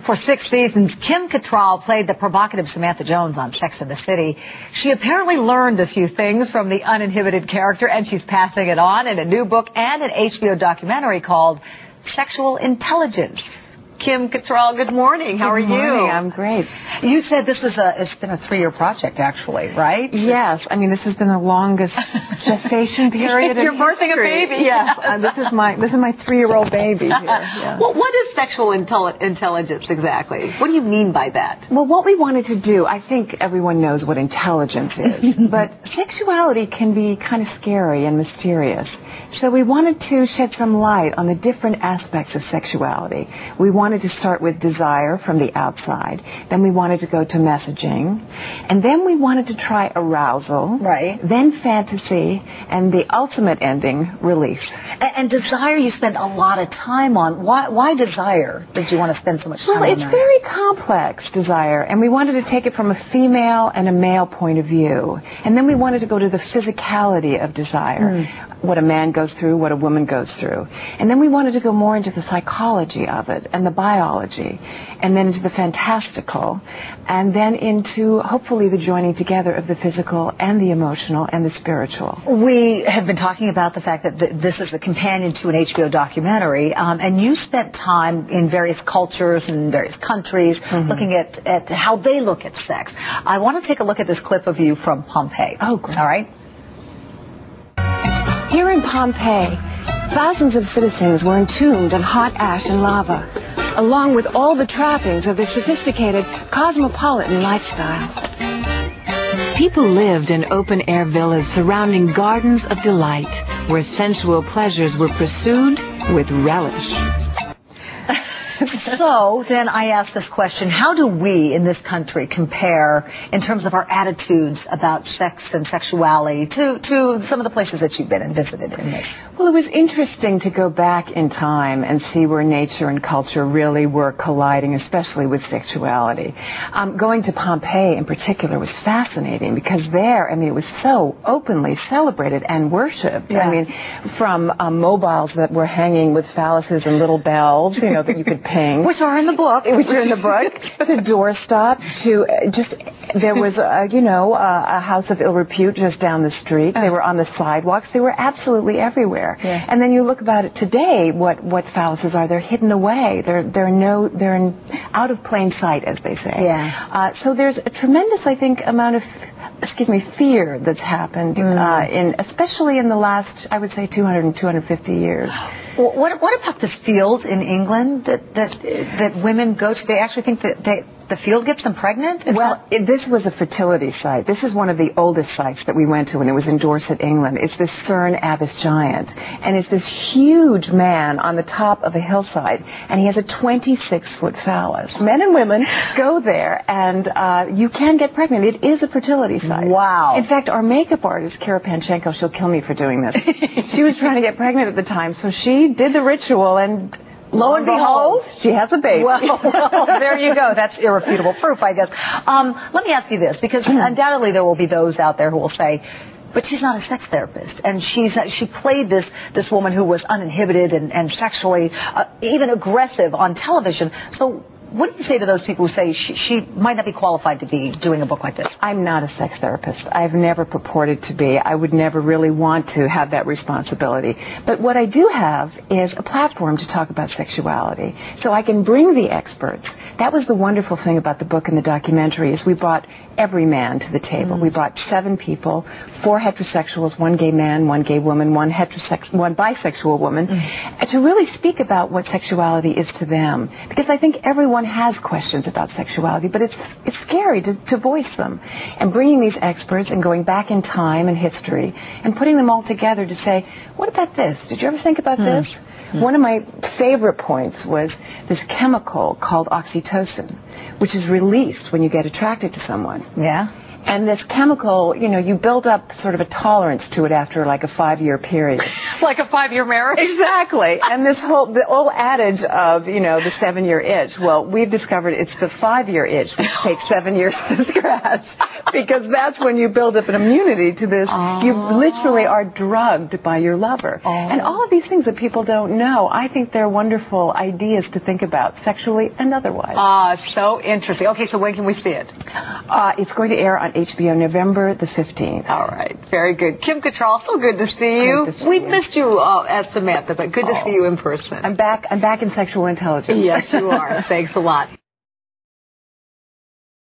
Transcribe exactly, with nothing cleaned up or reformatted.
For six seasons, Kim Cattrall played the provocative Samantha Jones on Sex and the City. She apparently learned a few things from the uninhibited character, and she's passing it on in a new book and an H B O documentary called Sexual Intelligence. Kim Cattrall, good morning. How are you? Good morning. I'm great. You said this is a, it's been a three-year project, actually, right? Yes. I mean, this has been the longest gestation period. You're birthing a baby. Yes. Uh, this is my this is my three-year-old baby here. Yeah. Well, what is sexual intelli- intelligence exactly? What do you mean by that? Well, what we wanted to do, I think everyone knows what intelligence is, but sexuality can be kind of scary and mysterious. So we wanted to shed some light on the different aspects of sexuality. We wanted to start with desire from the outside. Then we wanted to go to messaging. And then we wanted to try arousal. Right. Then fantasy. And the ultimate ending, release. And, and desire you spent a lot of time on. Why, why desire did you want to spend so much time well, on it's that? very complex, desire. And we wanted to take it from a female and a male point of view. And then we wanted to go to the physicality of desire. Mm. What a man goes through, what a woman goes through. And then we wanted to go more into the psychology of it and the biology, and then into the fantastical, and then into, hopefully, the joining together of the physical and the emotional and the spiritual. We have been talking about the fact that th- this is a companion to an H B O documentary, um, and you spent time in various cultures and various countries mm-hmm. looking at, at how they look at sex. I want to take a look at this clip of you from Pompeii. Oh, great. All right? Here in Pompeii, thousands of citizens were entombed in hot ash and lava, along with all the trappings of their sophisticated cosmopolitan lifestyle. People lived in open-air villas surrounding gardens of delight, where sensual pleasures were pursued with relish. So then I ask this question, how do we in this country compare in terms of our attitudes about sex and sexuality to, to some of the places that you've been and visited in this? Well, it was interesting to go back in time and see where nature and culture really were colliding, especially with sexuality. Um, going to Pompeii in particular was fascinating because there, I mean, it was so openly celebrated and worshipped. Yeah. I mean, from um, mobiles that were hanging with phalluses and little bells, you know, that you could ping. Which are in the book. Which are in the book. To doorstops, to uh, just, there was, uh, you know, uh, a house of ill repute just down the street. They were on the sidewalks. They were absolutely everywhere. Yeah. And then you look about it today, what, what phalluses are. They're hidden away. They're, they're, no, they're in, out of plain sight, as they say. Yeah. Uh, so there's a tremendous, I think, amount of, excuse me, fear that's happened, mm. uh, in, especially in the last, I would say, two hundred, two hundred fifty years. Well, what, what about the field in England that, that, that women go to? They actually think that they, the field gets them pregnant? It's well, it, this was a fertility site. This is one of the oldest sites that we went to, and it was in Dorset, England. It's this Cerne Abbas giant, and it's this huge man on the top of a hillside, and he has a twenty-six foot phallus. Men and women go there, and uh, you can get pregnant. It is a fertility site. Wow. In fact, our makeup artist, Kara Panchenko, she'll kill me for doing this. She was trying to get pregnant at the time, so she did the ritual, and lo and behold, she has a baby. Well, well, there you go. That's irrefutable proof, I guess. Um, let me ask you this, because undoubtedly there will be those out there who will say, but she's not a sex therapist, and she's she played this this woman who was uninhibited and, and sexually uh, even aggressive on television. So what do you say to those people who say she, she might not be qualified to be doing a book like this? I'm not a sex therapist. I've never purported to be. I would never really want to have that responsibility. But what I do have is a platform to talk about sexuality. So I can bring the experts. That was the wonderful thing about the book and the documentary is we brought every man to the table. Mm. We brought seven people, four heterosexuals, one gay man, one gay woman, one heterosex, one bisexual woman, mm. to really speak about what sexuality is to them. Because I think everyone has questions about sexuality, but it's it's scary to, to voice them. And bringing these experts and going back in time and history and putting them all together to say, what about this? Did you ever think about mm. this? Mm. One of my favorite points was this chemical called oxytocin, which is released when you get attracted to someone. Yeah. And this chemical, you know, you build up sort of a tolerance to it after like a five-year period. Like a five-year marriage? Exactly. And this whole, the old adage of, you know, the seven-year itch. Well, we've discovered it's the five-year itch, which takes seven years to scratch. Because that's when you build up an immunity to this. Oh. You literally are drugged by your lover. Oh. And all of these things that people don't know, I think they're wonderful ideas to think about, sexually and otherwise. Ah, uh, so interesting. Okay, so when can we see it? Uh, it's going to air on H B O November the fifteenth. All right, very good. Kim Cattrall, so good to see you. Good to see we you. missed you uh, as Samantha, but good to oh. see you in person. I'm back. I'm back in sexual intelligence. Yes, you are. Thanks a lot.